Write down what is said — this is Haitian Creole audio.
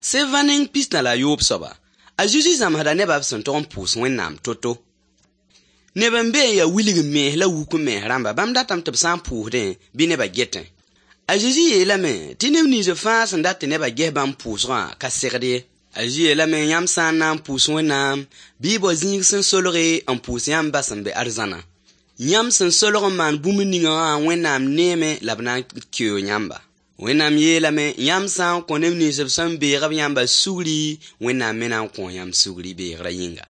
Sevaning pisna la Yob soba. A Jésus zamhada neba b sẽn tog n pʋʋs Wẽnnaam to-to. Neb n be ya wilg mees la wuk mees rãmba bãmb datame tɩ b sã n pʋʋsdẽ bɩ neba getẽ. A Jésus yeelame tɩ neb nins fãa sẽn dat tɩ neba ges bãmb pʋʋsgã ka segd ye. A Jésus yeelame yãmb sã n na n pʋʋs Wẽnnaam bɩ y bao zĩig sẽn solge n pʋʋs yãmb ba sẽn be arzãna. Yãmb sẽn solg n maan bũmb ningã Wẽnnaam neeme la b na n keo yãmba. Wẽnnaam yeelame yãmb sã n kõ neb nins b sẽn beeg b yãmba sugri, Wẽnnaam me na n kõ yãmb sugri beegrã yĩnga.